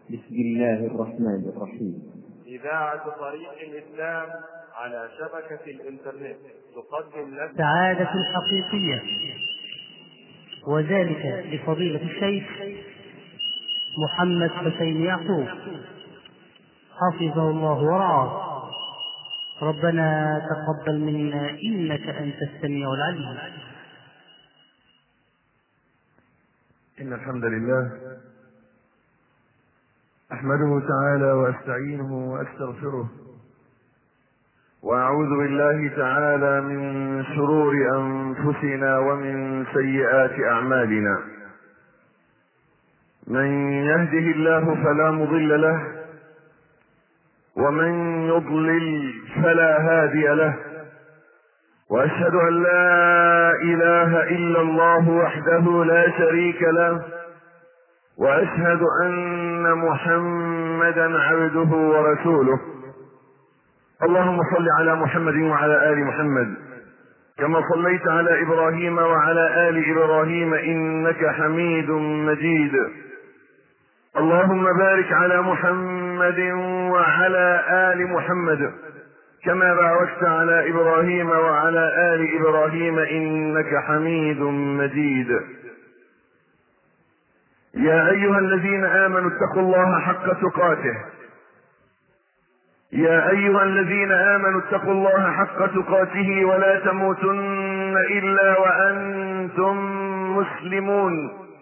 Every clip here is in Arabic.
بسم الله الرحمن الرحيم. إذاعة طريق الإسلام على شبكة الإنترنت تقدم لك سعادة حقيقية، وذلك لفضيلة الشيخ محمد حسين يعقوب حفظه الله ورعاه. ربنا تقبل منا إنك أنت السميع العليم. إن الحمد لله أحمده تعالى وأستعينه وأستغفره، وأعوذ بالله تعالى من شرور أنفسنا ومن سيئات أعمالنا. من يهده الله فلا مضل له، ومن يضلل فلا هادي له، وأشهد أن لا إله إلا الله وحده لا شريك له، وأشهد أن محمدا عبده ورسوله. اللهم صل على محمد وعلى آل محمد كما صليت على إبراهيم وعلى آل إبراهيم إنك حميد مجيد. اللهم بارك على محمد وعلى آل محمد كما باركت على إبراهيم وعلى آل إبراهيم إنك حميد مجيد. يا أيها الذين آمنوا اتقوا الله حق تقاته يا أيها الذين آمنوا اتقوا الله حق تقاته ولا تموتن إلا وأنتم مسلمون.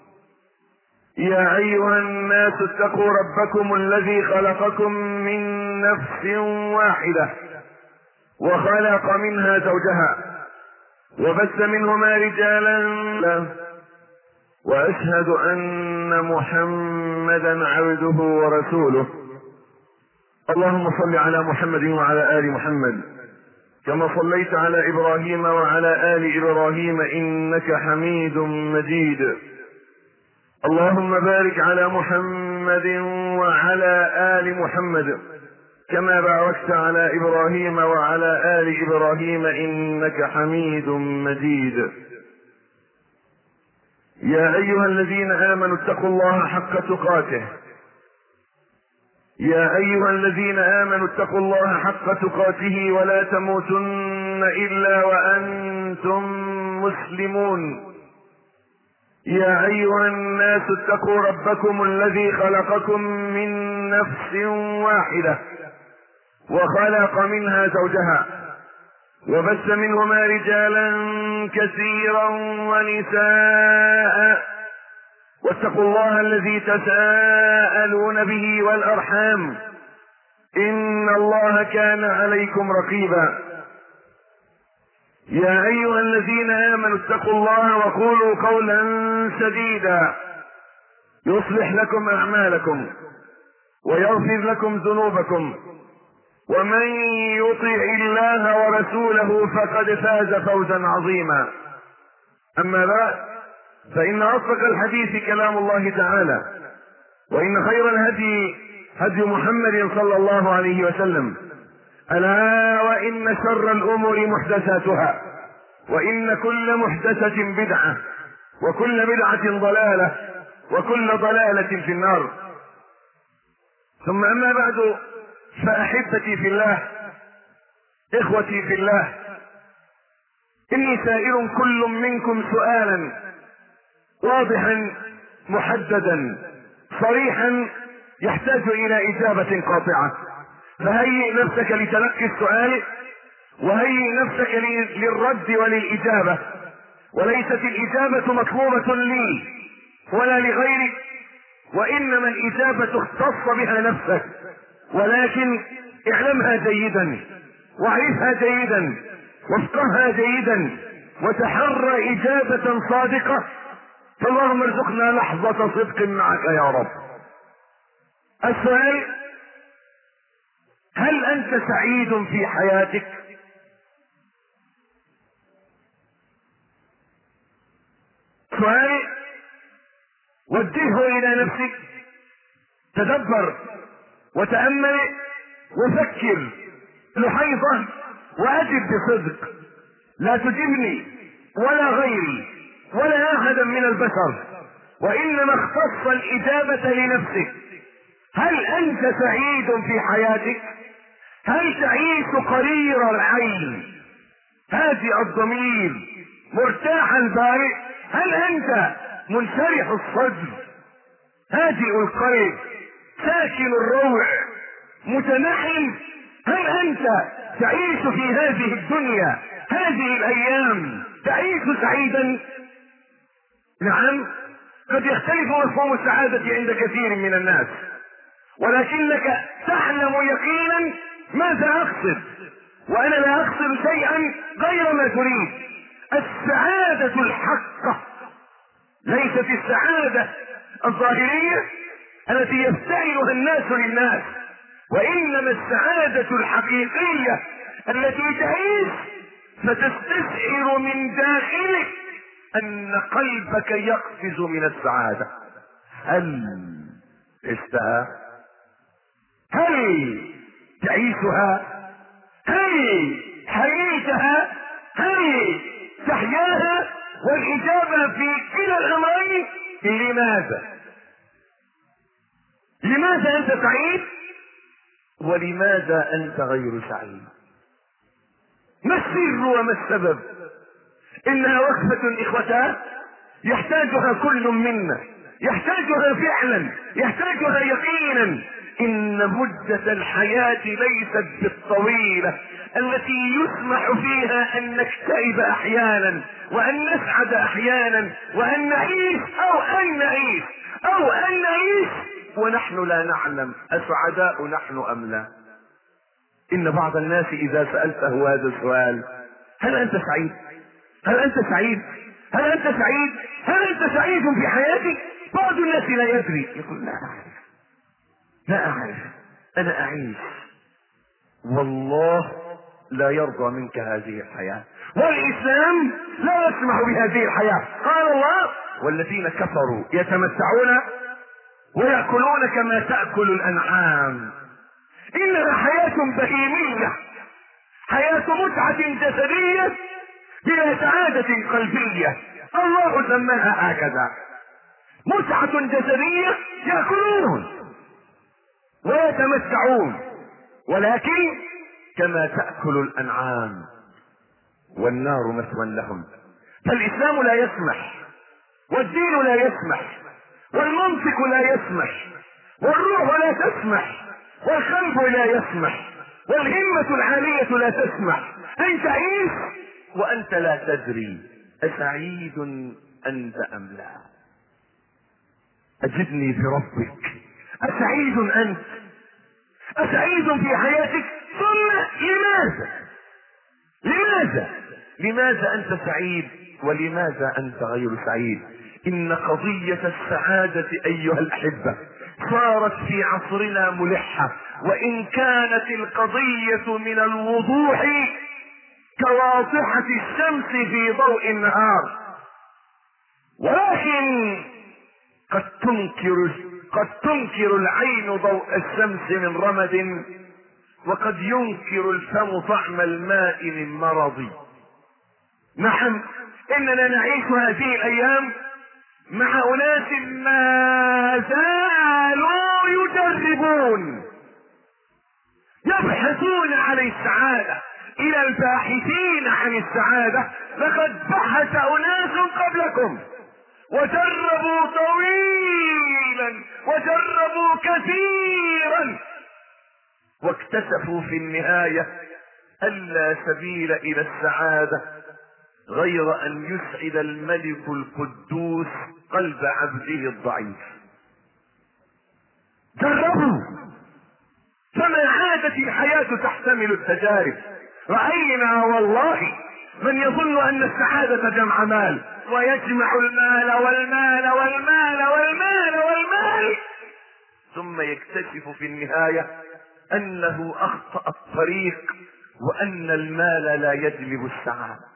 يا أيها الناس اتقوا ربكم الذي خلقكم من نفس واحدة وخلق منها زوجها وبث منهما رجالا، وأشهد أن محمدا عبده ورسوله. اللهم صل على محمد وعلى آل محمد كما صليت على إبراهيم وعلى آل إبراهيم إنك حميد مجيد. اللهم بارك على محمد وعلى آل محمد كما باركت على إبراهيم وعلى آل إبراهيم إنك حميد مجيد. يا أيها الذين آمنوا اتقوا الله حق تقاته يا أيها الذين آمنوا اتقوا الله حق تقاته ولا تموتن إلا وأنتم مسلمون. يا أيها الناس اتقوا ربكم الذي خلقكم من نفس واحدة وخلق منها زوجها وبث منهما رجالا كثيرا ونساء، واتقوا الله الذي تساءلون به والأرحام إن الله كان عليكم رقيبا. يا أيها الذين آمنوا اتقوا الله وقولوا قولا سديدا يصلح لكم أعمالكم ويغفر لكم ذنوبكم، ومن يطع الله ورسوله فقد فاز فوزا عظيما. أما بعد، فإن أصدق الحديث كلام الله تعالى، وإن خير الهدي هدي محمد صلى الله عليه وسلم. ألا وإن شر الأمور محدثاتها، وإن كل محدثة بدعة، وكل بدعة ضلالة، وكل ضلالة في النار. ثم أما بعد، فأحبتي في الله، إخوتي في الله، إني سائل كل منكم سؤالا واضحا محددا صريحا يحتاج إلى إجابة قاطعة، فهيئ نفسك لتلقي السؤال، وهيئ نفسك للرد وللإجابة. وليست الإجابة مطلوبة لي ولا لغيري، وإنما الإجابة اختص بها نفسك، ولكن اعلمها جيدا واعرفها جيدا وافقهها جيدا وتحرى إجابة صادقة. فاللهم ارزقنا لحظة صدق معك يا رب. السؤال: هل أنت سعيد في حياتك؟ سؤال وجهه إلى نفسك، تدبر وتأمل وفكر لحيظة وأجب بصدق، لا تجبني ولا غيري ولا أحدا من البشر، وإنما اختص الإجابة لنفسك. هل انت سعيد في حياتك؟ هل تعيش قرير العين هادئ الضمير مرتاح البال؟ هل انت منشرح الصدر هادئ القلب ساكن الروح متنحم؟ هل انت تعيش في هذه الدنيا هذه الايام تعيش سعيدا؟ نعم، قد يختلف مفهوم السعادة عند كثير من الناس، ولكنك تعلم يقينا ماذا اقصد، وانا لا اقصد شيئا غير ما تريد. السعادة الحقة ليست السعادة الظاهرية التي يفتعلها الناس للناس، وانما السعادة الحقيقية التي تعيش فتستشعر من داخلك ان قلبك يقفز من السعادة. هل عشتها؟ هل تعيشها؟ هل حييتها؟ هل تحياها؟ والاجابة في كلا الامرين لماذا؟ لماذا انت سعيد ولماذا انت غير سعيد؟ ما السر وما السبب؟ انها وقفة اخوتها يحتاجها كل منا، يحتاجها فعلا، يحتاجها يقينا. ان مدة الحياة ليست بالطويلة التي يسمح فيها ان نكتئب احيانا وان نسعد احيانا وان نعيش او ان نعيش ونحن لا نعلم اسعداء نحن ام لا. ان بعض الناس اذا سألته هذا السؤال: هل انت سعيد؟ هل انت سعيد؟ هل انت سعيد؟ هل انت سعيد في حياتك؟ بعض الناس لا يدري، يقول لا اعرف انا اعيش. والله لا يرضى منك هذه الحياة، والاسلام لا يسمح بهذه الحياة. قال الله: والذين كفروا يتمتعون ويأكلون كما تأكل الانعام. انها حياة بهيمية، حياة متعة جسدية بلا سعادة قلبية. الله سماها هكذا، متعة جسدية، يأكلون ويتمتعون ولكن كما تأكل الأنعام، والنار مثوى لهم. فالإسلام لا يسمح، والدين لا يسمح، والمنطق لا يسمح، والروح لا تسمح، والقلب لا يسمح، والهمة العالية لا تسمح أن تعيش وأنت لا تدري أسعيد أنت أم لا. أجدني في ربك، أسعيد أنت؟ أسعيد في حياتك؟ ثم لماذا أنت سعيد ولماذا أنت غير سعيد؟ إن قضية السعادة أيها الأحبة صارت في عصرنا ملحة، وإن كانت القضية من الوضوح كواضحة الشمس في ضوء النهار، ولكن قد تنكر العين ضوء الشمس من رمد، وقد ينكر الفم طعم الماء من مرض. نعم، اننا نعيش هذه الايام مع اناس ما زالوا يجربون، يبحثون عن السعادة. الى الباحثين عن السعادة لقد بحث اناس قبلكم وجربوا طويلا وجربوا كثيرا، واكتشفوا في النهاية أن لا سبيل إلى السعادة غير أن يسعد الملك القدوس قلب عبده الضعيف. جربوا، فما عادت الحياة تحتمل التجارب. رأينا والله من يظن أن السعادة جمع مال، ويجمع المال والمال والمال والمال والمال، ثم يكتشف في النهاية أنه أخطأ الطريق، وأن المال لا يجلب السعادة.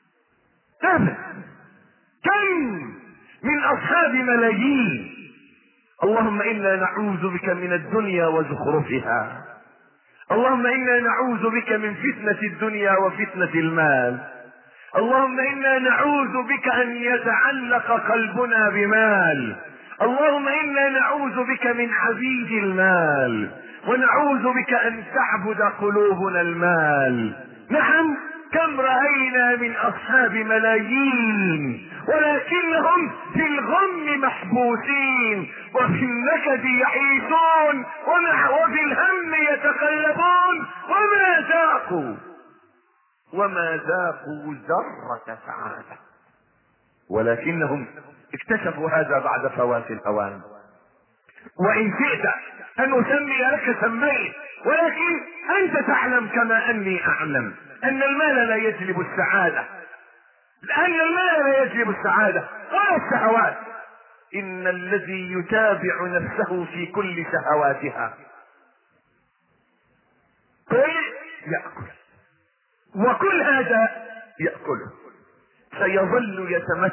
كم من أصحاب ملايين، اللهم إنا نعوذ بك من الدنيا وزخرفها، اللهم إنا نعوذ بك من فتنة الدنيا وفتنة المال، اللهم إنا نعوذ بك أن يتعلق قلبنا بمال، اللهم إنا نعوذ بك من عبيد المال، ونعوذ بك أن تعبد قلوبنا المال. نعم، كم رأينا من أصحاب ملايين ولكنهم في الغم محبوسين، وفي النكد يعيشون، وفي الهم يتقلبون، وما ذاقوا ذرة سعادة، ولكنهم اكتشفوا هذا بعد فوات الأوان. وإن شئت أن أسمي لك سميت، ولكن أنت تعلم كما أني أعلم أن المال لا يجلب السعادة، ولا الشهوات. إن الذي يتابع نفسه في كل شهواتها كل يأكل، وكل هذا يأكله، سيظل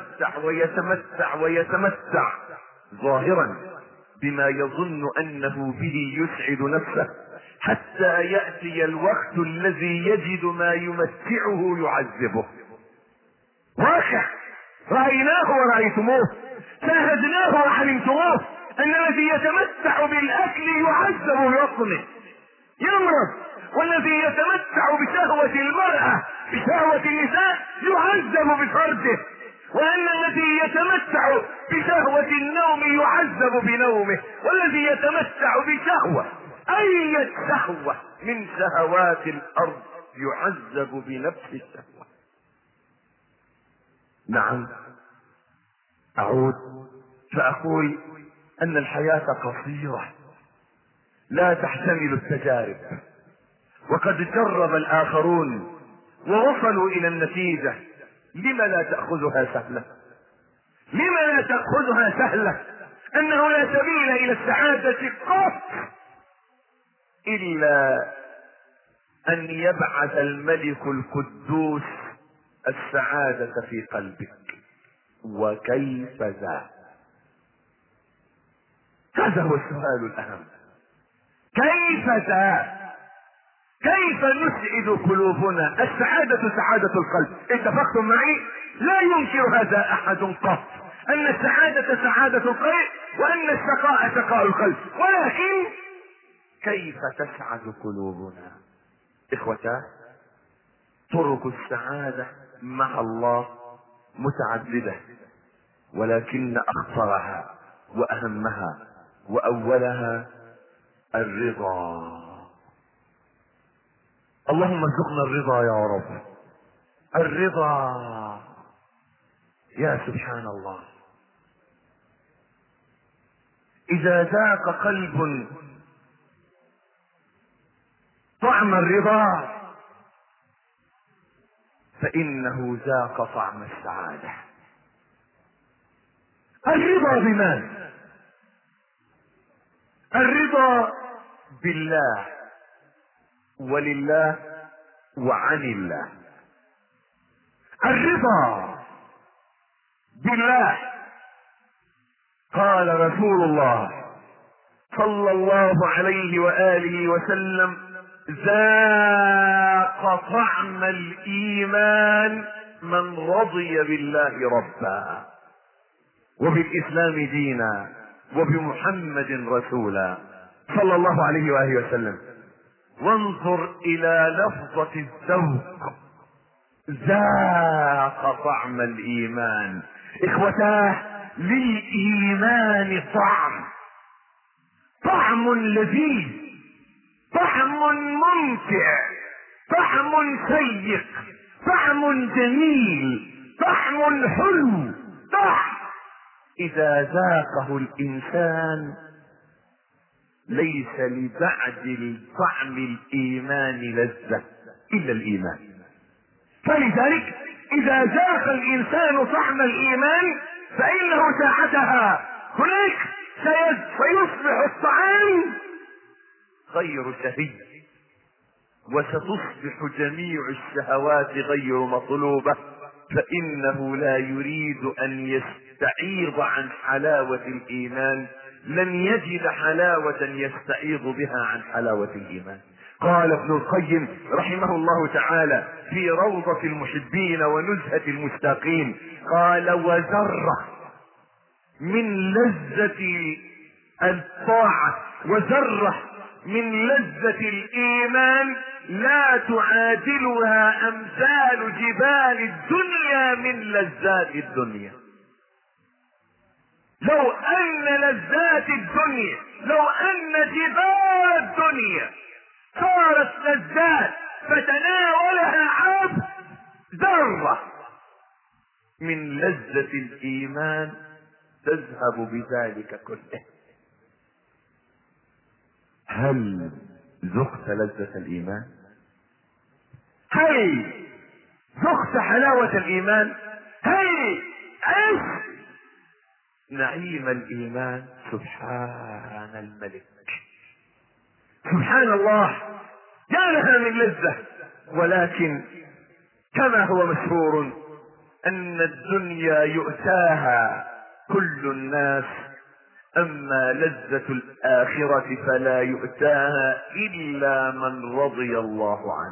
يتمتع ظاهرا بما يظن أنه به يسعد نفسه، حتى يأتي الوقت الذي يجد ما يمتعه يعذبه. واقع رأيناه ورأيتموه، شاهدناه وعلمتموه، أن الذي يتمتع بالأكل يعذب ببطنه، يمرض، والذي يتمتع بشهوة المرأة، بشهوة النساء، يعذب بفرجه، وأن الذي يتمتع بشهوة النوم يعذب بنومه، والذي يتمتع بشهوة أي شهوة من شهوات الأرض يعذب بنفس الشهوة. نعم، أعود فأقول أن الحياة قصيرة لا تحتمل التجارب، وقد جرب الآخرون ووصلوا إلى النتيجة. لما لا تأخذها سهلة؟ أنه لا سبيل إلى السعادة قط إلا أن يبعث الملك القدوس السعادة في قلبك. وكيف ذا؟ هذا هو السؤال الأهم. كيف ذا؟ كيف نسعد قلوبنا؟ السعادة سعادة القلب، اتفقتم معي؟ لا ينكر هذا أحد قط، أن السعادة سعادة القلب، وأن الشقاء شقاء القلب، ولكن كيف تسعد قلوبنا؟ إخوتا، طرق السعادة مع الله متعددة، ولكن أخطرها وأهمها وأولها الرضا. اللهم ارزقنا الرضا يا رب. الرضا، يا سبحان الله، إذا ذاق قلب طعم الرضا فإنه ذاق طعم السعادة. الرضا بمن؟ الرضا بالله ولله وعن الله. الرضا بالله، قال رسول الله صلى الله عليه وآله وسلم: ذاق طعم الإيمان من رضي بالله ربا، وبالإسلام دينا، وبمحمد رسولا، صلى الله عليه وآله وسلم. وانظر إلى لفظة الذوق، ذاق طعم الإيمان. إخوتاه، للإيمان طعم لذيذ، طعم ممتع، طعم شيق، طعم جميل، طعم حلو، طعم إذا ذاقه الإنسان ليس لبعد طعم الإيمان لذة إلا الإيمان. فلذلك إذا ذاق الإنسان طعم الإيمان فإنه ساعتها هناك سيصبح الطعام غير شهي، وستصبح جميع الشهوات غير مطلوبة، فإنه لا يريد أن يستعيض عن حلاوة الإيمان، لن يجد حلاوة يستعيض بها عن حلاوة الإيمان. قال ابن القيم رحمه الله تعالى في روضة المحبين ونزهة المشتاقين، قال: وذرة من لذة الطاعة وذرة من لذة الإيمان لا تعادلها أمثال جبال الدنيا من لذات الدنيا. لو أن لذات الدنيا، لو أن جبال الدنيا صارت لذات فتناولها عبد ذرة من لذة الإيمان تذهب بذلك كله. هل ذقت لذة الإيمان؟ هل ذقت حلاوة الإيمان؟ هل عشت نعيم الإيمان؟ سبحان الملك، سبحان الله، يا لها من لذة. ولكن كما هو مشهور أن الدنيا يؤتاها كل الناس، أما لذة الآخرة فلا يؤتاها إلا من رضي الله عنه.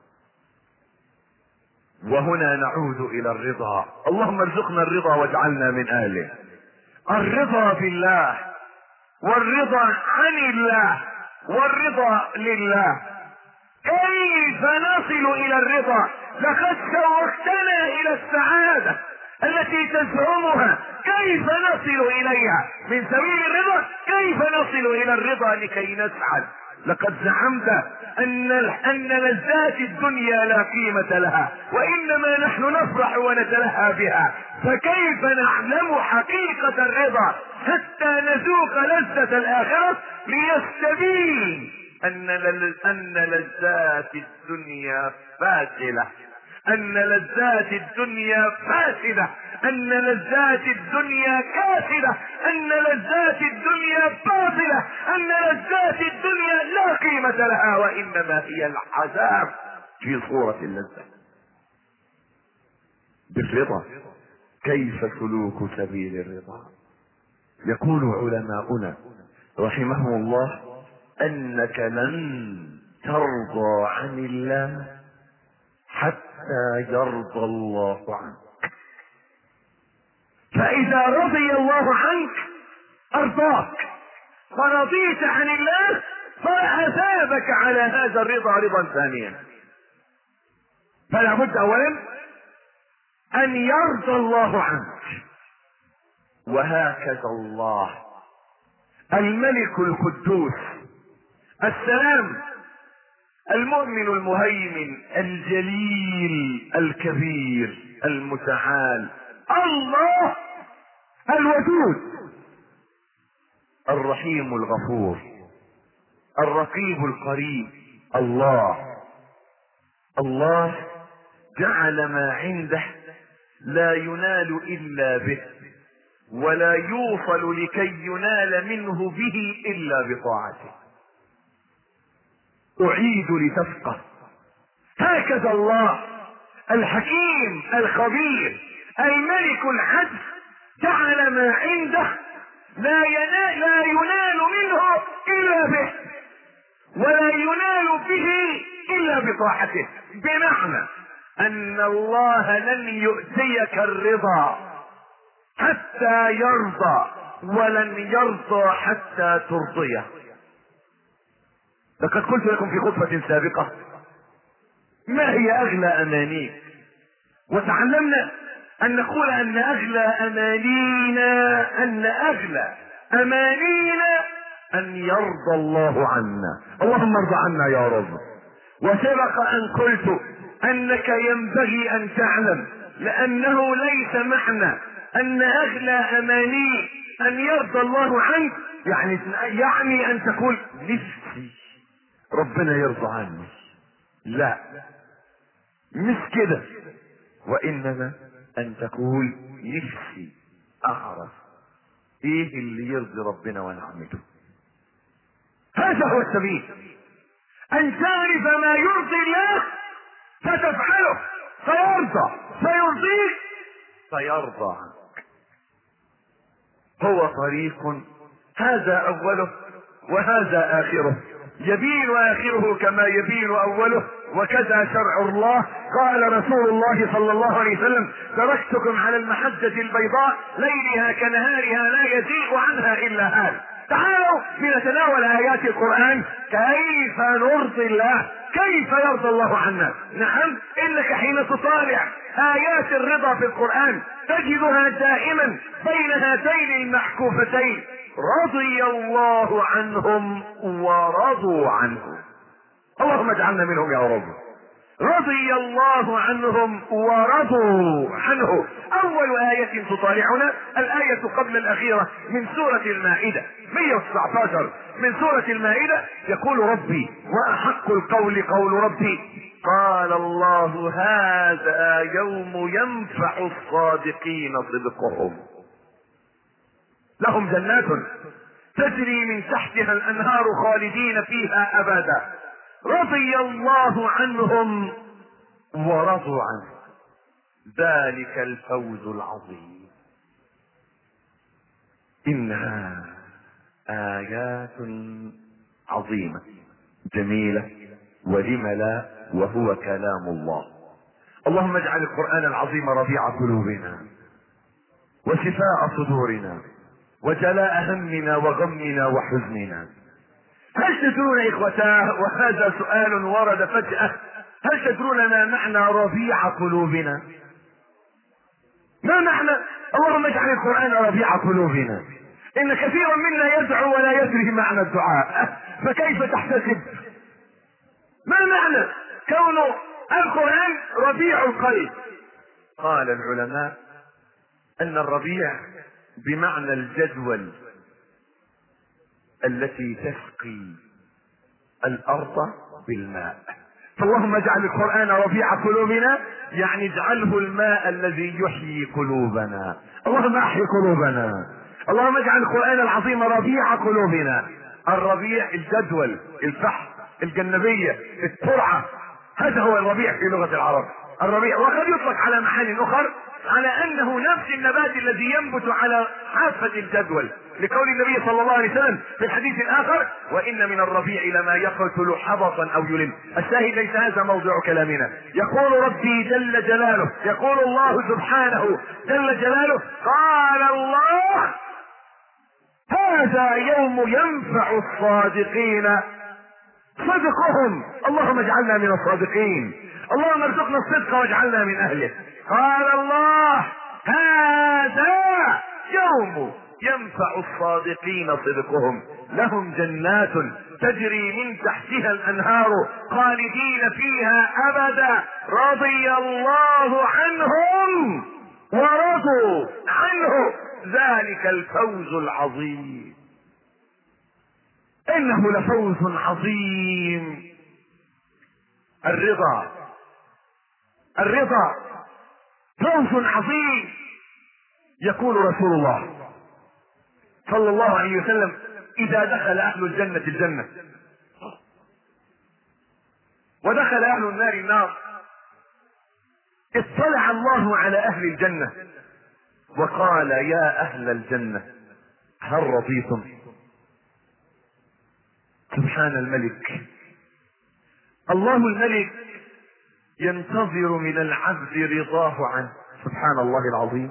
وهنا نعود إلى الرضا. اللهم ارزقنا الرضا واجعلنا من أهله. الرضا بالله والرضا عن الله والرضا لله. كيف نصل إلى الرضا؟ لقد شوقتنا إلى السعادة التي تزعمها، كيف نصل إليها من سبيل الرضا؟ كيف نصل إلى الرضا لكي نسعد؟ لقد زعمت أن لذات الدنيا لا قيمة لها، وإنما نحن نفرح ونتلهى بها، فكيف نعلم حقيقة الرضا حتى نذوق لذة الآخرة ليستبين أن لذات الدنيا فاشلة، أن لذات الدنيا فاسدة، أن لذات الدنيا كاسدة، أن لذات الدنيا باطلة، أن لذات الدنيا لا قيمة لها، وإنما هي العذاب في صورة اللذة. بالرضا كيف سلوك سبيل الرضا؟ يقول علماؤنا رحمهم الله أنك لن ترضى عن الله حتى يرضى الله عنك. فإذا رضي الله عنك أرضاك، فرضيت عن الله فأثابك على هذا الرضا رضا ثانيا. فلا بد أولا أن يرضى الله عنك. وهكذا الله الملك القدوس السلام المؤمن المهيمن الجليل الكبير المتعال، الله الودود الرحيم الغفور الرقيب القريب. الله جعل ما عنده لا ينال إلا به، ولا يوصل لكي ينال منه به إلا بطاعته. أعيد لتفقه، هكذا الله الحكيم الخبير الملك العدل جعل ما عنده لا ينال منه إلا به، ولا ينال به إلا بطاعته. بمعنى أن الله لن يؤتيك الرضا حتى يرضى، ولن يرضى حتى ترضيه. لقد قلت لكم في خطبة سابقة ما هي أغلى أمانيك، وتعلمنا أن نقول أن أغلى أمانينا أن يرضى الله عنا. اللهم ارضى عنا يا رب. وسبق أن قلت أنك ينبغي أن تعلم، لأنه ليس معنى أن أغلى أماني أن يرضى الله عنك يعني أن تقول نفسي ربنا يرضى عني. لا، مش كده، وإنما أن تقول نفسي أعرف إيه اللي يرضي ربنا ونعمته. هذا هو السبيل، أن تعرف ما يرضي الله فتفعله فيرضى، فيرضيك فيرضى عنك. هو طريق، هذا أوله وهذا آخره، يبين آخره كما يبين أوله، وكذا شرع الله. قال رسول الله صلى الله عليه وسلم: تركتكم على المحجة البيضاء ليلها كنهارها لا يزيغ عنها إلا هالك. تعالوا لنتناول آيات القرآن. كيف نرضي الله؟ كيف يرضى الله عنا؟ نعم، إنك حين تطالع آيات الرضا في القرآن تجدها دائما بين هاتين المحكوفتين: رضي الله عنهم ورضوا عنه. اللهم اجعلنا منهم يا رب. رضي الله عنهم ورضوا عنه. اول آية تطالعنا الآية قبل الأخيرة من سورة المائدة، 119 من سورة المائدة. يقول ربي: وأحق القول قول ربي. قال الله: هذا يوم ينفع الصادقين صدقهم، لهم جنات تجري من تحتها الأنهار خالدين فيها أبدا، رضي الله عنهم ورضوا عنه، ذلك الفوز العظيم. إنها آيات عظيمة جميلة، ولم لا، وهو كلام الله. اللهم اجعل القرآن العظيم ربيع قلوبنا وشفاء صدورنا وجلاء همنا وغمنا وحزننا. هل تدرون إخوتاه، وهذا سؤال ورد فجأة، هل تدرون ما معنى ربيع قلوبنا؟ ما معنى اللهم اجعل القرآن ربيع قلوبنا؟ إن كثيرا منا يدعو ولا يدري معنى الدعاء، فكيف تحتسب؟ ما معنى كون القرآن ربيع القلب؟ قال العلماء أن الربيع بمعنى الجدول التي تسقي الأرض بالماء. فاللهم اجعل القرآن ربيع قلوبنا، يعني اجعله الماء الذي يحيي قلوبنا. اللهم احيي قلوبنا. اللهم اجعل القرآن العظيم ربيع قلوبنا. الربيع الجدول، الفحم، الجنبية، الترعة، هذا هو الربيع في لغة العرب. الربيع وقد يطلق على معاني أخرى على أنه نفس النبات الذي ينبت على حافة الجدول، لقول النبي صلى الله عليه وسلم في الحديث الآخر: وإن من الربيع لما يقتل حبطا أو يلم. الشاهد ليس هذا موضوع كلامنا. يقول ربي جل جلاله، يقول الله سبحانه جل جلاله: قال الله: هذا يوم ينفع الصادقين صدقهم. اللهم اجعلنا من الصادقين. اللهم ارزقنا الصدق واجعلنا من اهله. قال الله: هذا يوم ينفع الصادقين صدقهم، لهم جنات تجري من تحتها الانهار خالدين فيها ابدا، رضي الله عنهم ورضوا عنه، ذلك الفوز العظيم. انه لفوز عظيم. الرضا فوز عظيم. يقول رسول الله صلى الله عليه وسلم: اذا دخل اهل الجنة الجنة ودخل اهل النار النار، اطلع الله على اهل الجنة وقال: يا اهل الجنة هل رضيتم؟ سبحان الملك. الله الملك ينتظر من العبد رضاه عنه. سبحان الله العظيم.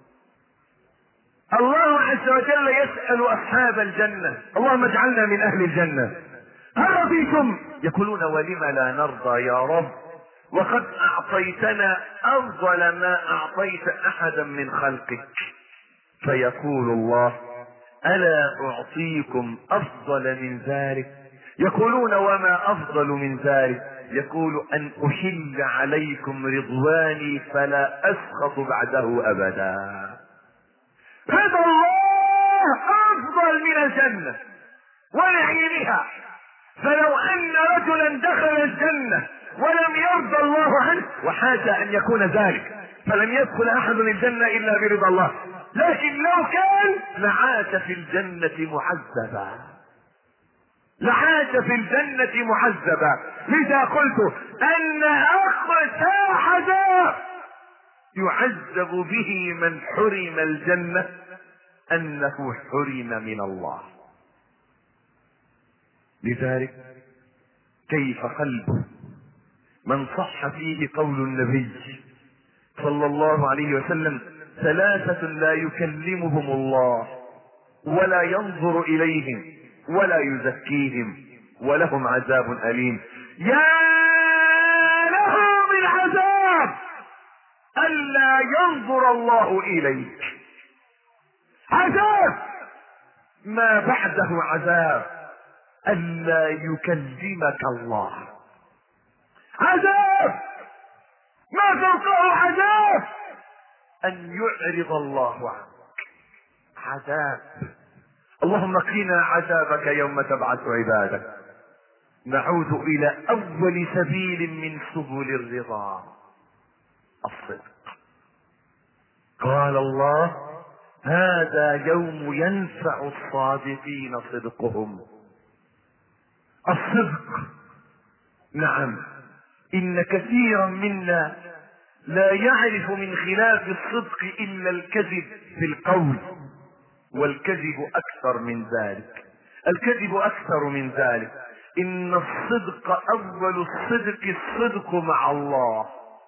الله عز وجل يسأل أصحاب الجنة: اللهم اجعلنا من أهل الجنة، هل رضيتم؟ يقولون: ولم لا نرضى يا رب، وقد أعطيتنا أفضل ما أعطيت أحدا من خلقك. فيقول الله: ألا أعطيكم أفضل من ذلك؟ يقولون: وما أفضل من ذلك؟ يقول: أن أحل عليكم رضواني فلا أسخط بعده أبدا. رضا الله أفضل من الجنة ونعيمها. فلو أن رجلا دخل الجنة ولم يرضى الله عنه، وحاشا أن يكون ذلك، فلم يدخل أحد الجنة إلا برضا الله، لكن لو كان لعاش في الجنة محذبا، لعاش في الجنة محذبا. لذا قلت أن أخرج حدا يعذب به من حرم الجنة أنه حرم من الله. لذلك كيف قلب من صح فيه قول النبي صلى الله عليه وسلم: ثلاثة لا يكلمهم الله ولا ينظر إليهم ولا يزكيهم ولهم عذاب أليم. يا له من عذاب ألا ينظر الله إليك، عذاب ما بعده عذاب ألا يكلمك الله، عذاب ما فوقه عذاب أن يعرض الله عنك، عذاب. اللهم قنا عذابك يوم تبعث عبادك. نعود إلى أول سبيل من سبل الرضا، الصدق. قال الله: هذا يوم ينفع الصادقين صدقهم. الصدق، نعم، إن كثيرا منا لا يعرف من خلاف الصدق إلا الكذب في القول، والكذب أكثر من ذلك، الكذب أكثر من ذلك. إن الصدق أول الصدق الصدق مع الله،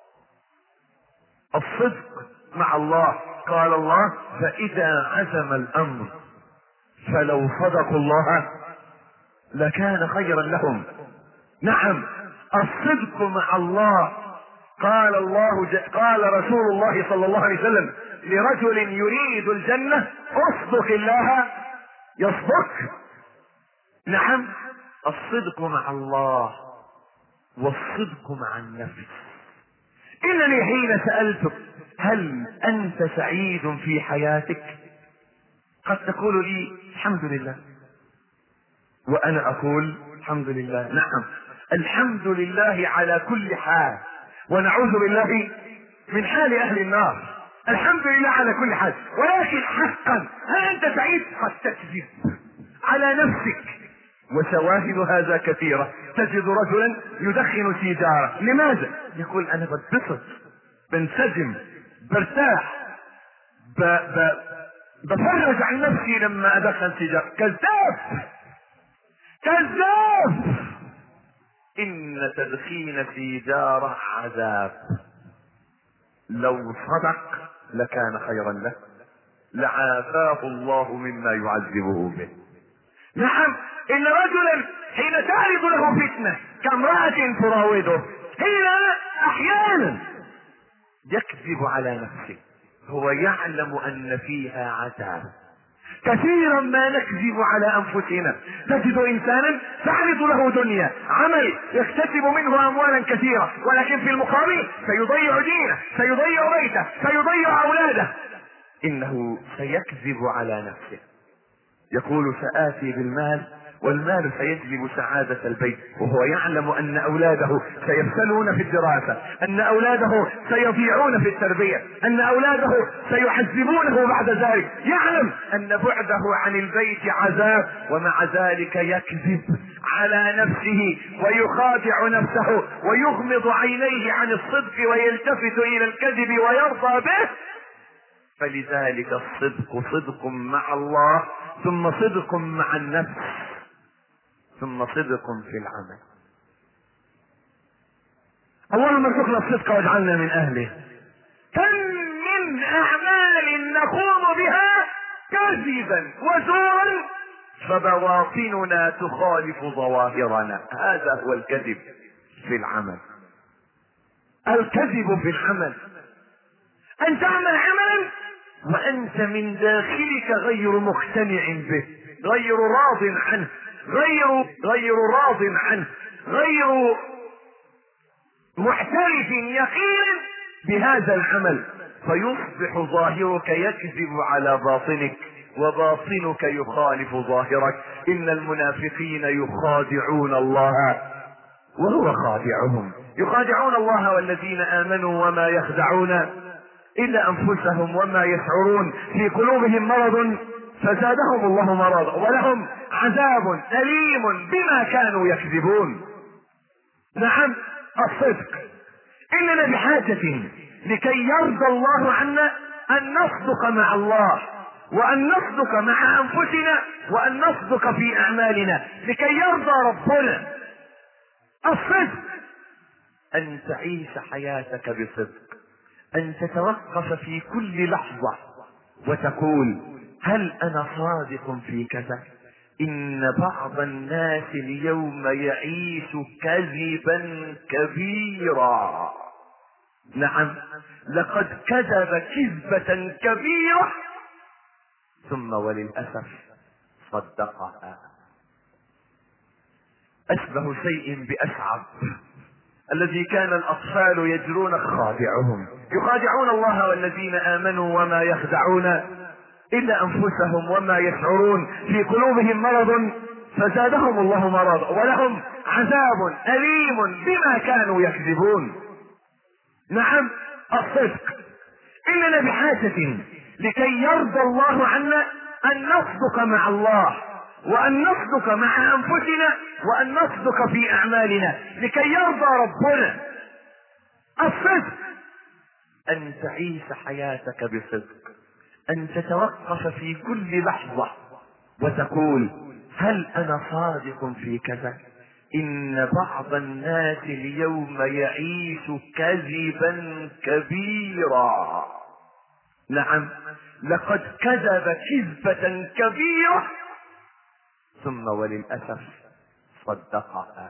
الصدق مع الله. قال الله: فإذا عزم الأمر فلو صدقوا الله لكان خيرا لهم. نعم، الصدق مع الله. قال رسول الله صلى الله عليه وسلم لرجل يريد الجنة: اصدق الله يصدق. نعم، الصدق مع الله والصدق مع النفس. إنني حين سألتك: هل أنت سعيد في حياتك؟ قد تقول لي: الحمد لله. وأنا أقول: الحمد لله. نعم، الحمد لله على كل حال، ونعوذ بالله من حال أهل النار. الحمد لله على كل حال، ولكن حقا هل أنت سعيد؟ قد تكذب على نفسك، وشواهد هذا كثيرة. تجد رجلا يدخن سيجارة، لماذا؟ يقول: أنا بتبسط، بنسجم، برتاح، بفرج عن نفسي لما أدخن سيجارة. كذاب، كذاب. إن تدخين سيجارة عذاب، لو صدق لكان خيرا له، لعافاه الله مما يعذبه به. نعم، إن رجلا حين تعرض له فتنة كامرأة تراوده، حين أحيانا يكذب على نفسه، هو يعلم أن فيها عذاب. كثيرا ما نكذب على أنفسنا. تجد إنسانا تعرض له دنيا، عمل يكتسب منه أموالا كثيرة، ولكن في المقابل سيضيع دينه، سيضيع بيته، سيضيع أولاده. إنه سيكذب على نفسه، يقول: سآتي بالمال، والمال سيجلب سعادة البيت، وهو يعلم أن أولاده سيفشلون في الدراسة، أن أولاده سيضيعون في التربية، أن أولاده سيحزبونه بعد ذلك، يعلم أن بعده عن البيت عذاب، ومع ذلك يكذب على نفسه ويخادع نفسه ويغمض عينيه عن الصدق ويلتفت إلى الكذب ويرضى به. فلذلك الصدق صدق مع الله، ثم صدق مع النفس، ثم صدق في العمل. اللهم ارزقنا الصدق واجعلنا من اهله. كم من اعمال نقوم بها كذبا وزورا فبواطننا تخالف ظواهرنا، هذا هو الكذب في العمل. الكذب في العمل ان تعمل عملا وانت من داخلك غير مقتنع به، غير راض عنه، غير راض عنه، غير محترف يقينا بهذا العمل، فيصبح ظاهرك يكذب على باطنك وباطنك يخالف ظاهرك. ان المنافقين يخادعون الله وهو خادعهم، يخادعون الله والذين آمنوا وما يخدعون إلا أنفسهم وما يشعرون، في قلوبهم مرض فزادهم الله مرضا ولهم عذاب أليم بما كانوا يكذبون. نعم، الصدق. إننا بحاجة لكي يرضى الله عنا أن نصدق مع الله وأن نصدق مع أنفسنا، وأن نصدق في أعمالنا لكي يرضى ربنا. الصدق أن تعيش حياتك بصدق، أن تتوقف في كل لحظة وتقول هل أنا صادق في كذا؟ إن بعض الناس اليوم يعيش كذبا كبيرا. نعم، لقد كذب كذبة كبيرة ثم وللأسف صدقها. أشبه شيء بأشعب الذي كان الأطفال يجرون خادعهم، يخادعون الله والذين آمنوا وما يخدعون إلا أنفسهم وما يشعرون، في قلوبهم مرض فزادهم الله مرضا ولهم عذاب أليم بما كانوا يكذبون. نعم، الصدق. إننا بحاجة لكي يرضى الله عنا أن نصدق مع الله، وأن نصدق مع أنفسنا، وأن نصدق في أعمالنا لكي يرضى ربنا. الصدق أن تعيش حياتك بصدق، أن تتوقف في كل لحظة وتقول هل أنا صادق في كذا؟ إن بعض الناس اليوم يعيش كذبا كبيرا. نعم، لقد كذب كذبة كبيرة ثم وللأسف صدقها.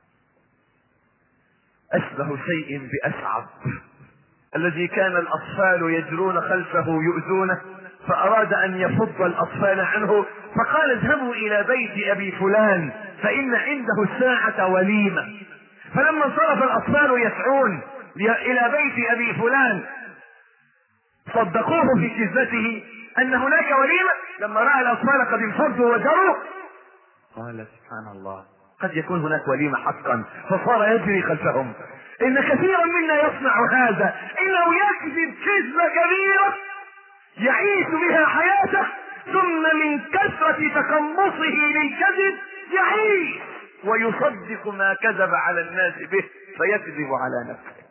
أشبه شيء بأشعب الذي كان الأطفال يجرون خلفه يؤذونه، فأراد أن يفض الأطفال عنه، فقال اذهبوا إلى بيت أبي فلان فإن عنده الساعة وليمة. فلما انصرف الأطفال يسعون إلى بيت أبي فلان صدقوه في كذبته أن هناك وليمة. لما رأى الأطفال قد انفضوا وجروا قال سبحان الله، قد يكون هناك وليمة حقا، فصار يجري خلفهم. إن كثيرا منا يصنع هذا، إنه يكذب كذبة كبيرة يعيش بها حياته، ثم من كثرة تقمصه للكذب يعيش ويصدق ما كذب على الناس به فيكذب على نفسه.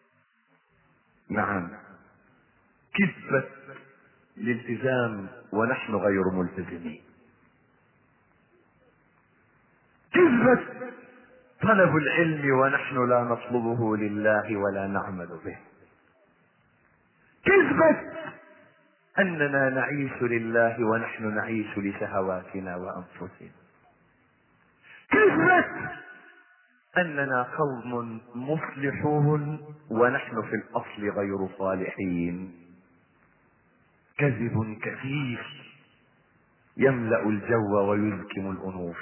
نعم، كذبة الالتزام ونحن غير ملتزمين، كذبة طلب العلم ونحن لا نطلبه لله ولا نعمل به، كذبة أننا نعيش لله ونحن نعيش لشهواتنا وأنفسنا، كذبة أننا قوم مصلحون ونحن في الأصل غير صالحين. كذب كثير يملأ الجو ويزكم الأنوف.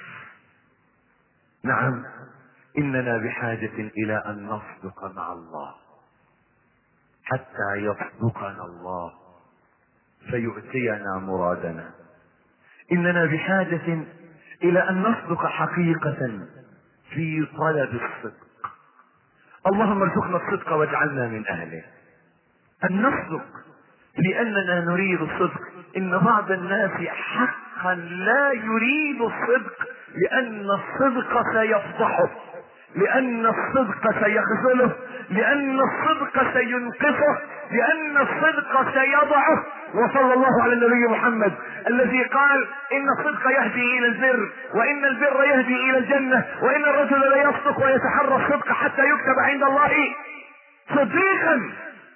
نعم، إننا بحاجة إلى أن نصدق مع الله حتى يصدقنا الله فيؤتينا مرادنا. إننا بحاجة إلى أن نصدق حقيقة في طلب الصدق. اللهم ارزقنا الصدق واجعلنا من أهله. أن نصدق لأننا نريد الصدق. إن بعض الناس حقا لا يريد الصدق لأن الصدق سيفضحه، لأن الصدق سيخذله، لأن الصدق سينقصه، لأن الصدق سيضعه. وصلى الله على النبي محمد الذي قال إن الصدق يهدي إلى البر، وإن البر يهدي إلى الجنة، وإن الرجل لا يصدق ويتحرى الصدق حتى يكتب عند الله صديقا.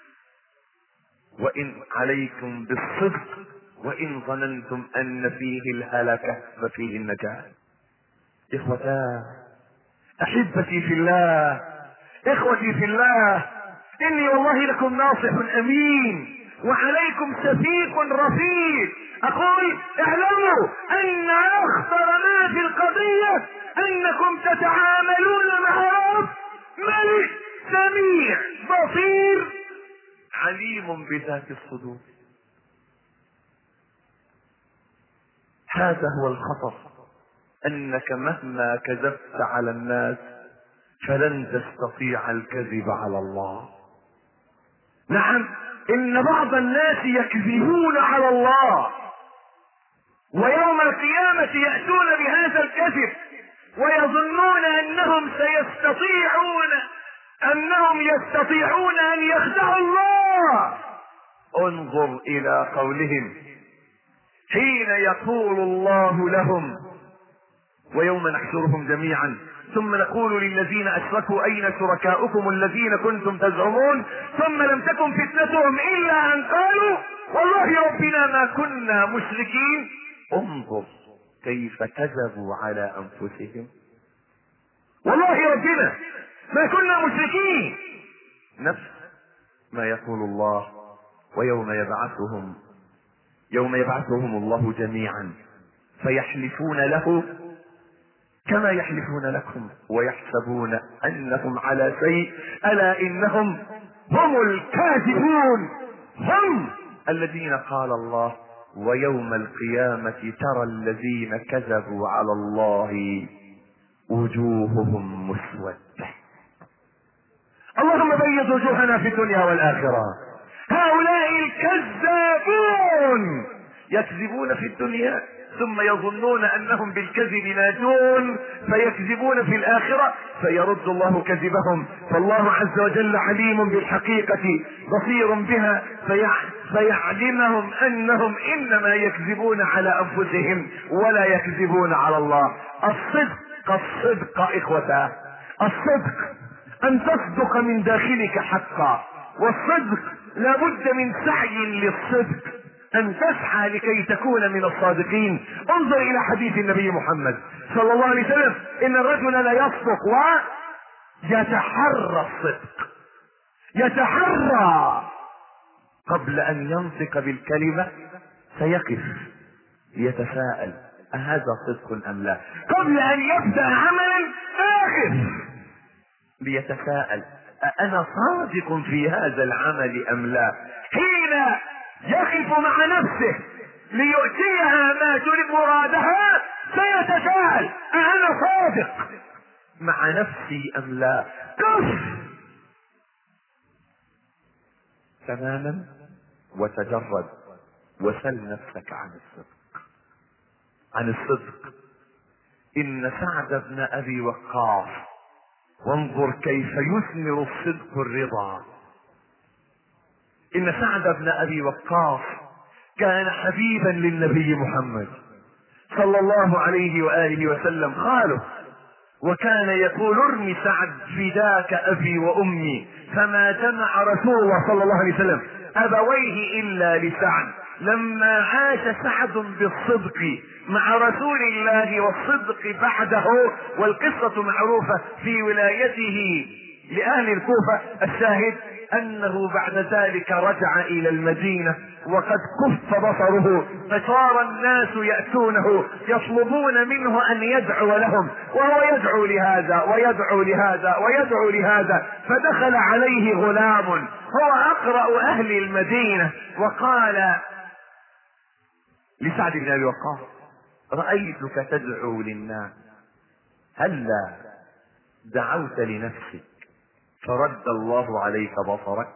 وإن عليكم بالصدق وإن ظننتم أن فيه الهلكة ففيه النجاة. إخوتاه، أحبتي في الله، إخوتي في الله، إني والله لكم ناصح أمين وعليكم شفيق رفيق. أقول اعلموا أن أخطر ما في القضية أنكم تتعاملون مع رب ملك سميع بصير عليم بذات الصدور. هذا هو الخطر، أنك مهما كذبت على الناس فلن تستطيع الكذب على الله. نعم، إن بعض الناس يكذبون على الله ويوم القيامة يأتون بهذا الكذب ويظنون أنهم يستطيعون أن يخدعوا الله. انظر إلى قولهم حين يقول الله لهم: ويوم نحشرهم جميعا ثم نقول للذين اشركوا اين شركاؤكم الذين كنتم تزعمون ثم لم تكن فتنتهم الا ان قالوا والله ربنا ما كنا مشركين. انظر كيف كذبوا على انفسهم. والله ربنا ما كنا مشركين، نفس ما يقول الله: ويوم يبعثهم الله جميعا فيحلفون له كما يحلفون لكم ويحسبون انهم على شيء، الا انهم هم الكاذبون، هم الذين قال الله: ويوم القيامة ترى الذين كذبوا على الله وجوههم مسودة. اللهم بيض وجوهنا في الدنيا والآخرة. هؤلاء الكذابون يكذبون في الدنيا ثم يظنون انهم بالكذب ناجون فيكذبون في الاخرة فيرد الله كذبهم. فالله عز وجل عليم بالحقيقة بصير بها فيعلمهم انهم انما يكذبون على انفسهم ولا يكذبون على الله. الصدق اخوتاه، الصدق ان تصدق من داخلك حقا، والصدق لابد من سعي للصدق، ان تسعى لكي تكون من الصادقين. انظر الى حديث النبي محمد صلى الله عليه وسلم: ان الرجل لا يصدق ويتحرى الصدق، يتحرى قبل ان ينطق بالكلمة فيقف ليتساءل: أهذا صدق ام لا؟ قبل ان يبدأ عملا يقف ليتساءل: أأنا صادق في هذا العمل ام لا؟ حين يقف مع نفسه ليؤتيها ما تريد مرادها سيتساءل: أأنا صادق مع نفسي ام لا؟ قف تماما وتجرد وسل نفسك عن الصدق. ان سعد بن ابي وقاص، وانظر كيف يثمر الصدق الرضا. ان سعد بن ابي وقاص كان حبيبا للنبي محمد صلى الله عليه وآله وسلم، خاله، وكان يقول: ارمي سعد فداك ابي وامي، فما جمع رسول الله صلى الله عليه وسلم ابويه الا لسعد. لما عاش سعد بالصدق مع رسول الله والصدق بعده، والقصة معروفة في ولايته لأهل الكوفة، الشاهد انه بعد ذلك رجع الى المدينة وقد كف بصره، فصار الناس يأتونه يطلبون منه ان يدعو لهم، وهو يدعو لهذا ويدعو لهذا ويدعو لهذا. فدخل عليه غلام هو اقرأ اهل المدينة وقال لسعد بن ابي وقاص: رأيتك تدعو للناس، هلا دعوت لنفسك فرد الله عليك بصرك؟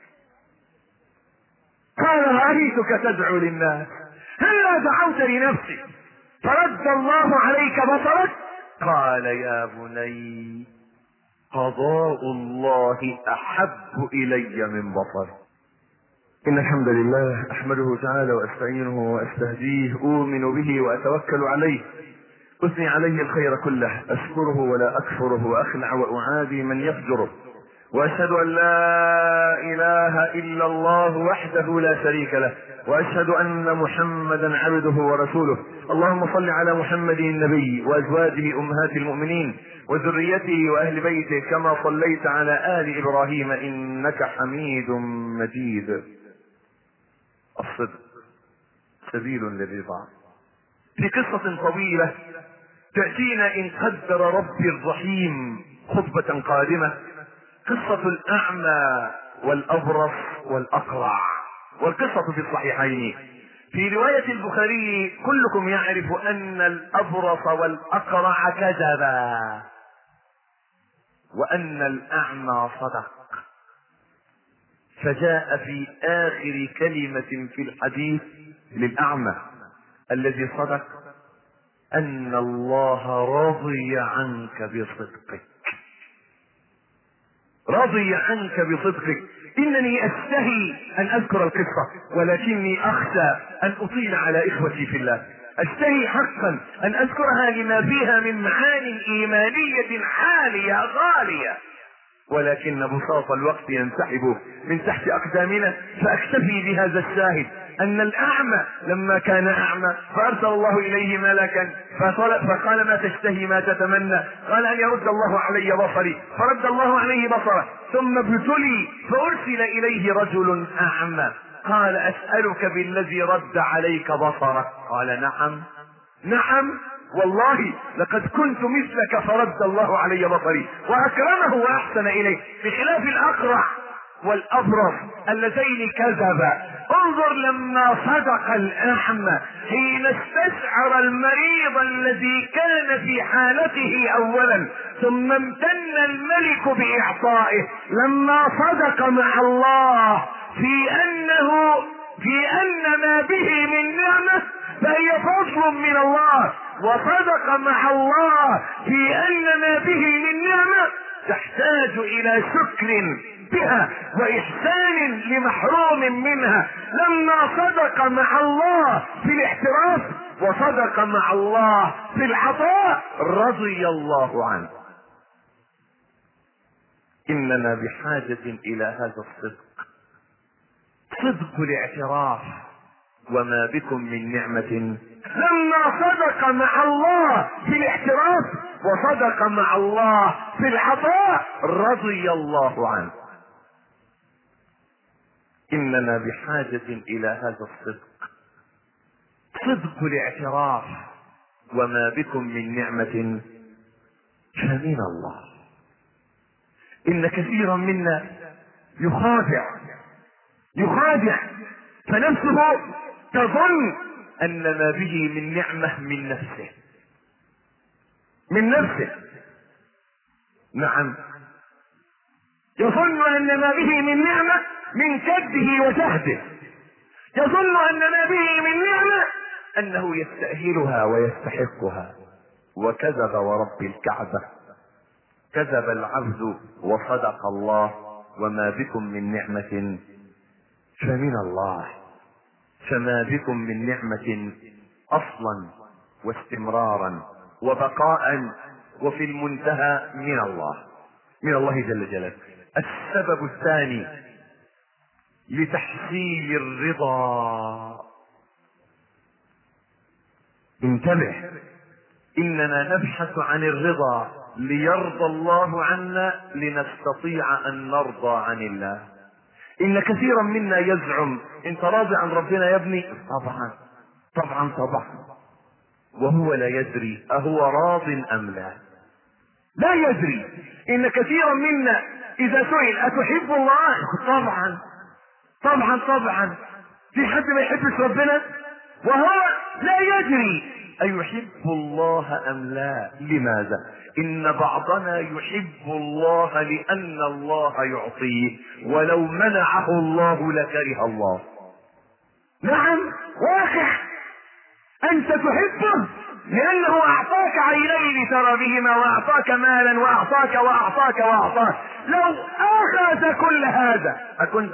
قال: رأيتك تدعو للناس، هلا دعوت لنفسك فرد الله عليك بصرك؟ قال: يا بني، قضاء الله احب الي من بصري. ان الحمد لله احمده تعالى واستعينه واستهديه، اؤمن به واتوكل عليه، اثني عليه الخير كله، اشكره ولا اكفره، واخلع واعادي من يفجره، واشهد ان لا اله الا الله وحده لا شريك له، واشهد ان محمدا عبده ورسوله. اللهم صل على محمد النبي وازواجه امهات المؤمنين وذريته واهل بيته كما صليت على ال ابراهيم انك حميد مجيد. الصدق سبيل للرضا. في قصة طويلة تأتينا إن قدر ربي الرحيم خطبة قادمة، قصة الأعمى والأبرص والأقرع، والقصة في الصحيحين. في رواية البخاري كلكم يعرف أن الأبرص والأقرع كذبا وأن الأعمى صدق. فجاء في آخر كلمة في الحديث للأعمى الذي صدق: أن الله رضي عنك بصدقك، رضي عنك بصدقك. إنني أستحي أن أذكر القصة، ولكني أخشى أن أطيل على إخوتي في الله. أستحي حقا أن أذكرها لما فيها من معان إيمانية عالية غالية، ولكن بساط الوقت ينسحب من تحت أقدامنا، فأكتفي بهذا الشاهد أن الأعمى لما كان أعمى فأرسل الله إليه ملكا فقال ما تشتهي ما تتمنى؟ قال أن يرد الله علي بصري، فرد الله عليه بصره. ثم ابتلي فأرسل إليه رجل أعمى، قال أسألك بالذي رد عليك بصرك؟ قال نعم والله لقد كنت مثلك فرد الله علي بصري، وأكرمه وأحسن إليه، بخلاف الأقرع والأبرص اللذين كذبا. انظر لما صدق الأعمى حين استشعر المريض الذي كان في حالته أولا، ثم امتن الملك بإعطائه. لما صدق مع الله في أن ما به من نعمة فهي فضل من الله، وصدق مع الله في أن ما به من نعمة تحتاج إلى شكر بها وإحسان لمحروم منها. لما صدق مع الله في الاحتراف وصدق مع الله في العطاء رضي الله عنه. إننا بحاجة إلى هذا الصدق، صدق الاعتراف وما بكم من نعمة. لما صدق مع الله في الاحتراف وصدق مع الله في العطاء رضي الله عنه. إننا بحاجة إلى هذا الصدق، صدق الاعتراف وما بكم من نعمة فمن الله. إن كثيرا منا يخادع فنفسه تظن أن ما به من نعمة من نفسه. نعم، يظن أن ما به من نعمة من كده وجهده، يظن أن ما به من نعمة أنه يستأهلها ويستحقها، وكذب ورب الكعبة، كذب العبد وصدق الله. وما بكم من نعمة فمن الله. فما بكم من نعمة أصلا واستمرارا وبقاء وفي المنتهى من الله جل جلاله. السبب الثاني لتحصيل الرضا، انتبه، إننا نبحث عن الرضا ليرضى الله عنا لنستطيع أن نرضى عن الله. إن كثيرا منا يزعم انت راضي عن ربنا يا ابني؟ طبعا وهو لا يدري أهو راض أم لا يدري. إن كثيرا منا إذا سئل أتحب الله؟ طبعا. في حد ما يحبش ربنا وهو لا يدري أيحب الله أم لا؟ لماذا؟ إن بعضنا يحب الله لأن الله يعطيه، ولو منعه الله لكره الله. نعم، واقع، أنت تحبه لأنه أعطاك عينين ترى بهما، وأعطاك مالا، وأعطاك. لو أخذ كل هذا أكنت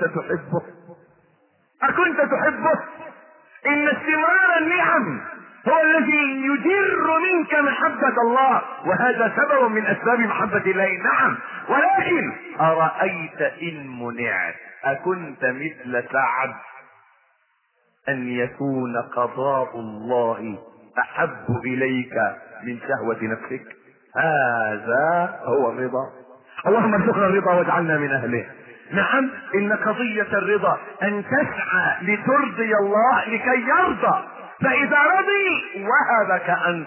تحبه؟ إن استمرار النعم هو الذي يجر منك محبة الله، وهذا سبب من أسباب محبة الله. نعم، ولكن أرأيت إن منعت أكنت مثل سعد أن يكون قضاء الله أحب إليك من شهوة نفسك؟ هذا هو الرضا. اللهم ارزقنا الرضا واجعلنا من أهله. نعم، إن قضية الرضا أن تسعى لترضي الله لكي يرضى، فإذا رضي وهبك أن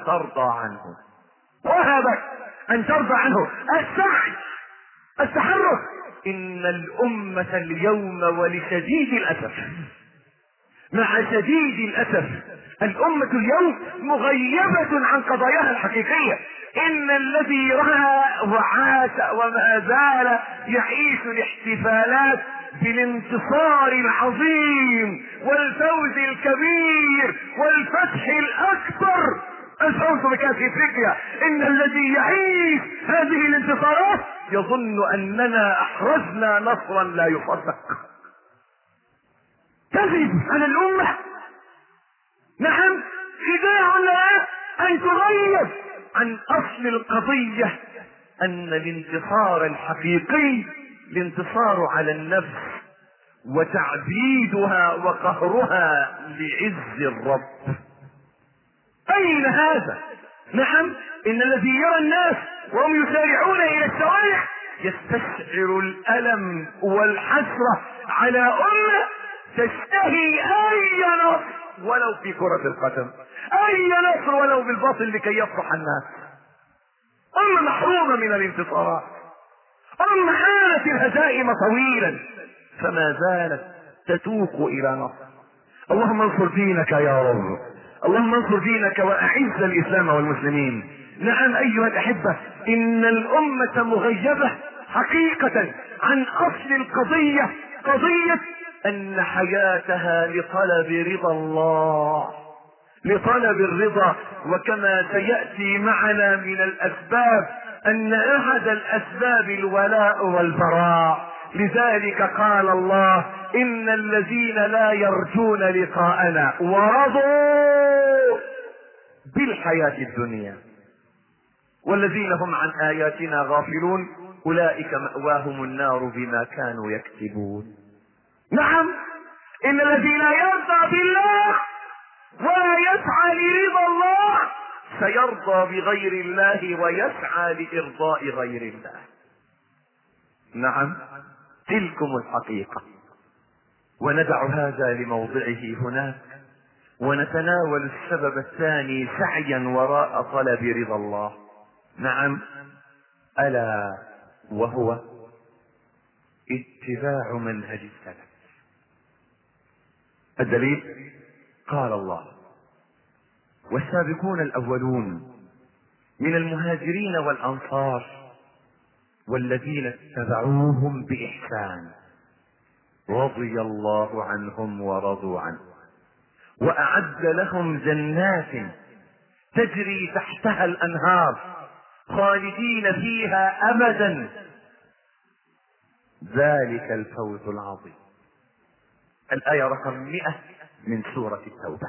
ترضى عنه. السعي، التحرك. إن الأمة اليوم ولشديد الأسف، مع شديد الأسف، الأمة اليوم مغيبة عن قضاياها الحقيقية. إن الذي رأى وعاش وما زال يعيش الاحتفالات بالانتصار العظيم والفوز الكبير والفتح الأكبر، الفوز بكأس افريقيا. إن الذي يعيش هذه الانتصارات يظن اننا احرزنا نصرا لا يصدق. كذب على الامة. نعم، خداع لها ان تغيب عن اصل القضية، ان الانتصار الحقيقي الانتصار على النفس وتعبيدها وقهرها لعز الرب. اين هذا؟ نعم، ان الذي يرى الناس وهم يسارعون الى الشوارع يستشعر الالم والحسرة على امة تشتهي اي نصر ولو في كرة القدم، اي نصر ولو بالباطل لكي يفرح الناس. امة محرومة من الانتصارات، امة حالت الهزائم طويلا فما زالت تتوق الى نصر. اللهم انصر دينك يا رب، اللهم انصر دينك واعز الاسلام والمسلمين. نعم ايها الاحبة، ان الامة مغيبة حقيقة عن اصل القضية، قضية ان حياتها لطلب رضا الله، لطلب الرضا. وكما سيأتي معنا من الاسباب ان احد الاسباب الولاء والبراء. لذلك قال الله ان الذين لا يرجون لقاءنا ورضوا بالحياة الدنيا والذين هم عن اياتنا غافلون اولئك مأواهم النار بما كانوا يكسبون. نعم، ان الذي لا يرضى بالله ولا يسعى لرضا الله سيرضى بغير الله ويسعى لارضاء غير الله. نعم، تلكم الحقيقة. وندع هذا لموضعه هناك ونتناول السبب الثاني سعيا وراء طلب رضا الله. نعم، ألا وهو اتباع منهج السلف. الدليل قال الله والسابقون الأولون من المهاجرين والأنصار والذين اتبعوهم بإحسان رضي الله عنهم ورضوا عنه وأعد لهم جنات تجري تحتها الأنهار خالدين فيها أبدا ذلك الفوز العظيم. الآية رقم 100 من سورة التوبة.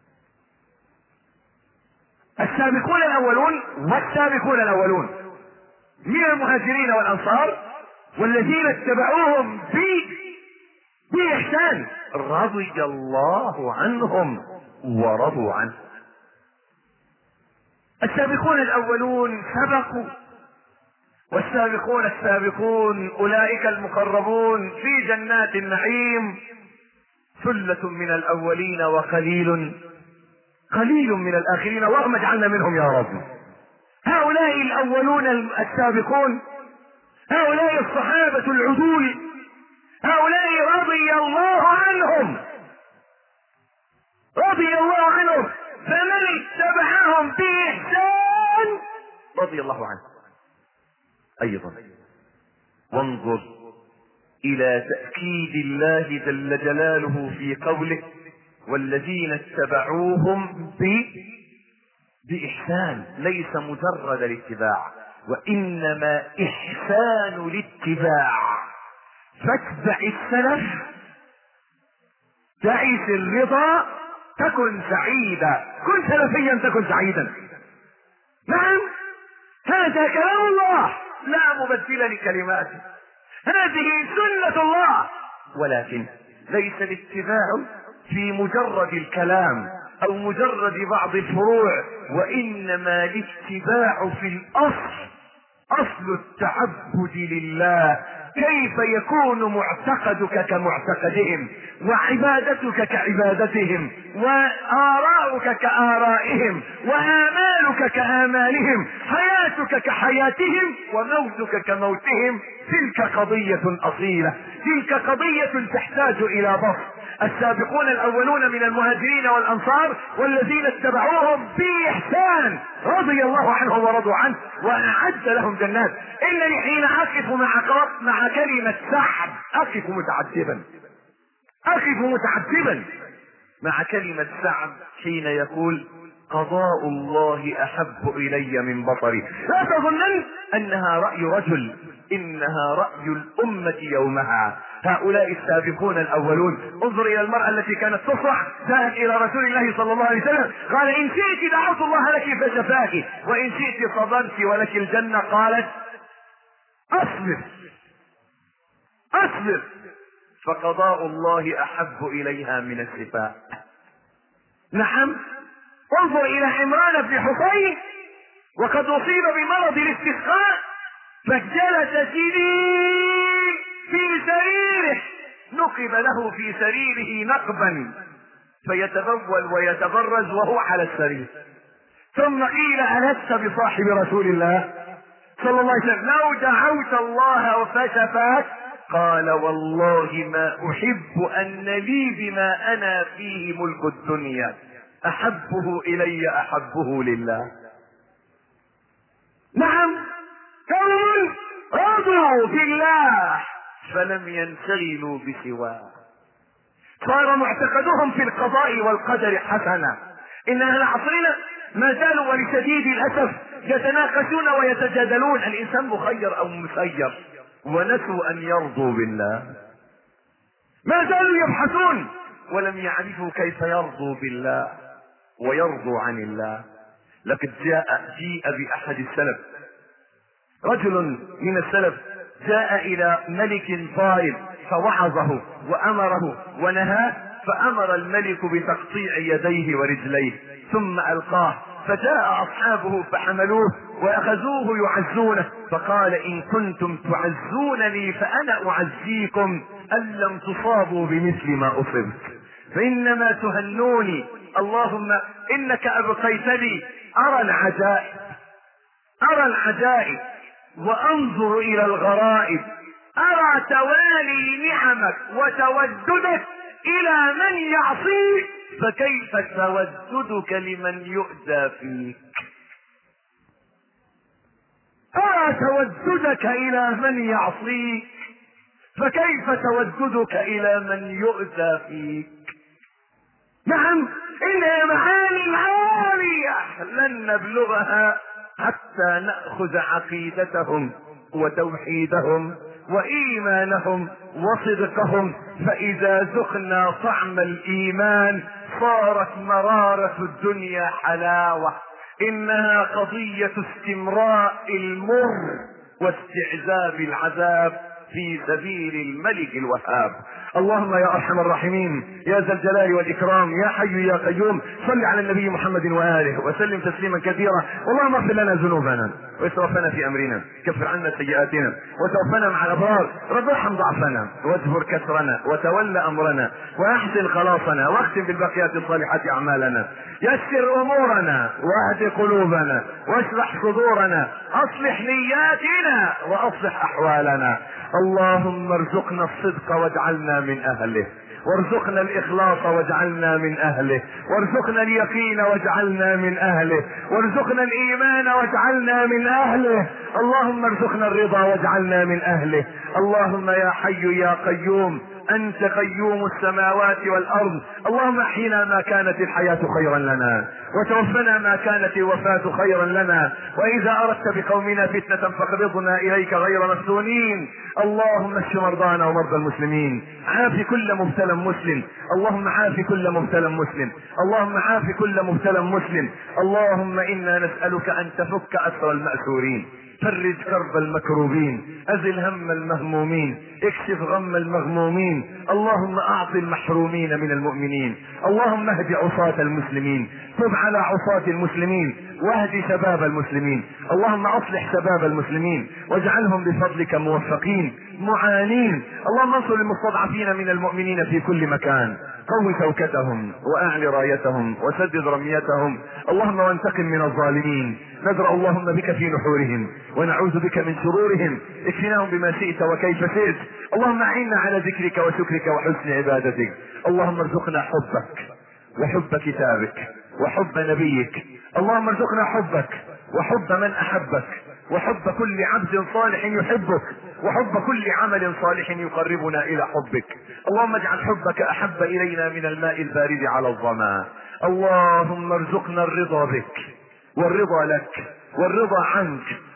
السابقون الأولون والسابقون الأولون من المهاجرين والأنصار والذين اتبعوهم بإحسان رضي الله عنهم ورضوا عنه. السابقون الأولون سبقوا، والسابقون السابقون أولئك المقربون في جنات النعيم، ثلة من الأولين وقليل من الآخرين، اللهم اجعلنا منهم يا رب. هؤلاء الأولون السابقون، هؤلاء الصحابة العدول، هؤلاء رضي الله عنهم، رضي الله عنهم، فمن اتبعهم بإحسان رضي الله عنه أيضا. وانظر إلى تأكيد الله جل جلاله في قوله والذين اتبعوهم بإحسان، ليس مجرد الاتباع وإنما إحسان الاتباع. فاتبع السلف تعيش الرضا تكن سعيدا، كن سلفيا تكن سعيدا. نعم، هذا كلام الله لا مبدل لكلماته، هذه سنة الله. ولكن ليس الاتباع في مجرد الكلام او مجرد بعض الفروع، وانما الاتباع في الاصل، اصل التعبد لله. كيف يكون معتقدك كمعتقدهم وعبادتك كعبادتهم وآراؤك كآرائهم وآمالك كآمالهم، حياتك كحياتهم وموتك كموتهم. تلك قضية أصيلة، تلك قضية تحتاج إلى بسط. السابقون الأولون من المهاجرين والأنصار والذين اتبعوهم بإحسان رضي الله عنهم ورضوا عنه وأعد لهم جنات. إنني حين أقف مع كلمة سعد أقف متعجبا مع كلمة سعد حين يقول قضاء الله أحب إلي من بصري. لا تظنن أنها رأي رجل إنها رأي الأمة يومها. هؤلاء السابقون الأولون. انظر إلى المرأة التي كانت تصرخ، جاءت إلى رسول الله صلى الله عليه وسلم، قال إن شئت دعوت الله لك فشفاك، وإن شئت صبرت ولك الجنة. قالت أصبر، فقضاء الله أحب إليها من الشفاء. نعم، انظر إلى عمران بن حصين وقد أصيب بمرض الاستسقاء، فجلس سنين في سريره، نقب له في سريره نقبا فيتبول ويتبرز وهو على السرير، ثم قيل ألست بصاحب رسول الله صلى الله عليه وسلم؟ لو دعوت الله فشفاك. قال والله ما أحب أن لي بما أنا فيه ملك الدنيا، أحبه إلي أحبه لله. نعم، قوم رضوا بالله فلم ينشغلوا بسواه، صار معتقدهم في القضاء والقدر حسنا. إن أهل عصرنا ما زالوا ولشديد الأسف يتناقشون ويتجادلون الإنسان مخير أو مسير، ونسوا أن يرضوا بالله. ما زالوا يبحثون ولم يعرفوا كيف يرضوا بالله ويرضوا عن الله. لقد جيء بأحد السلف، رجل من السلف جاء إلى ملك ظالم فوعظه وأمره ونهاه، فأمر الملك بتقطيع يديه ورجليه ثم ألقاه، فجاء أصحابه فحملوه وأخذوه يعزونه، فقال إن كنتم تعزونني فأنا أعزيكم أن لم تصابوا بمثل ما أصبت، فإنما تهنوني. اللهم إنك أبقيتني أرى العجائب وأنظر إلى الغرائب، أرى توالي نعمك وتوددك إلى من يعصيك، فكيف توددك لمن يؤذى فيك؟ أرى توددك إلى من يعصيك، فكيف توددك إلى من يؤذى فيك؟ نعم، إنها معاني عالية لن نبلغها حتى نأخذ عقيدتهم وتوحيدهم وإيمانهم وصدقهم، فإذا ذقنا طعم الإيمان صارت مرارة الدنيا حلاوة. إنها قضية استمراء المر واستعذاب العذاب في سبيل الملك الوهاب. اللهم يا ارحم الراحمين يا ذا الجلال والاكرام يا حي يا قيوم، صل على النبي محمد واله وسلم تسليما كثيرا. اللهم اغفر لنا ذنوبنا واسرافنا في امرنا، كفر عنا سيئاتنا وتوفنا مع الابرار، رب ارحم ضعفنا واجبر كسرنا وتول امرنا واحسن خلاصنا واختم بالباقيات الصالحات اعمالنا، يسر امورنا واهد قلوبنا واشرح صدورنا، اصلح نياتنا واصلح احوالنا. اللهم ارزقنا الصدق واجعلنا من اهله، وارزقنا الاخلاص واجعلنا من اهله، وارزقنا اليقين واجعلنا من اهله، وارزقنا الايمان واجعلنا من اهله. اللهم ارزقنا الرضا واجعلنا من اهله. اللهم يا حي يا قيوم انت قيوم السماوات والارض، اللهم احينا ما كانت الحياة خيرا لنا، وتوفنا ما كانت الوفاة خيرا لنا، واذا اردت بقومنا فتنة فاقبضنا اليك غير مفتونين. اللهم اشف مرضانا ومرضى المسلمين، عاف كل مبتلى مسلم، اللهم عاف كل مبتلى مسلم، اللهم عاف كل مبتلى مسلم. اللهم انا نسألك ان تفك اسر المأسورين، فرج كرب المكروبين، ازل هم المهمومين، اكشف غم المغمومين. اللهم اعط المحرومين من المؤمنين، اللهم اهد عصاة المسلمين، تب على عصاة المسلمين واهد شباب المسلمين. اللهم اصلح شباب المسلمين واجعلهم بفضلك موفقين معانين. اللهم انصر المستضعفين من المؤمنين في كل مكان، قو شوكتهم واعل رايتهم وسدد رميتهم. اللهم وانتقم من الظالمين، ندرأ اللهم بك في نحورهم ونعوذ بك من شرورهم، اكفناهم بما شئت وكيف شئت. اللهم اعنا على ذكرك وشكرك وحسن عبادتك. اللهم ارزقنا حبك وحب كتابك وحب نبيك. اللهم ارزقنا حبك وحب من احبك وحب كل عبد صالح يحبك وحب كل عمل صالح يقربنا الى حبك. اللهم اجعل حبك احب الينا من الماء البارد على الظما. اللهم ارزقنا الرضا بك والرضا لك والرضا عنك.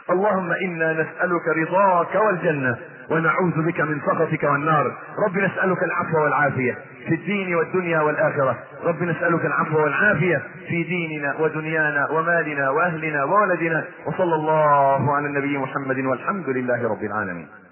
اللهم إنا نسألك رضاك والجنة ونعوذ بك من سخطك والنار. رب نسألك العفو والعافية في الدين والدنيا والآخرة. رب نسألك العفو والعافية في ديننا ودنيانا ومالنا وأهلنا وولدنا. وصلى الله على النبي محمد والحمد لله رب العالمين.